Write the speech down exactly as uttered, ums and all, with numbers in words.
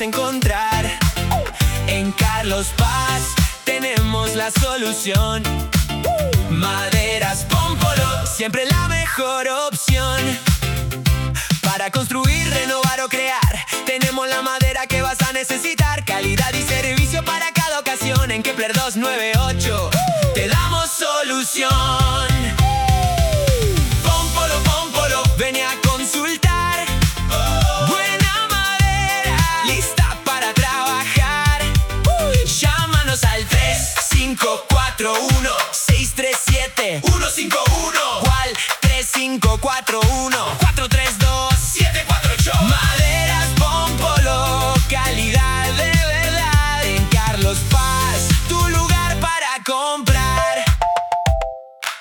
encontrar. En Carlos Paz tenemos la solución. Maderas Pómpolo, siempre la mejor opción. Para construir, renovar o crear, tenemos la madera que vas a necesitar. Calidad y servicio para cada ocasión. En Kepler doscientos noventa y ocho te damos solución. Pómpolo, Pómpolo, ven a consultar. Buena madera, lista para trabajar. Llámanos al tres cinco cuatro uno, seis tres siete, uno cinco uno o al tres cinco cuatro uno, cuatro tres dos.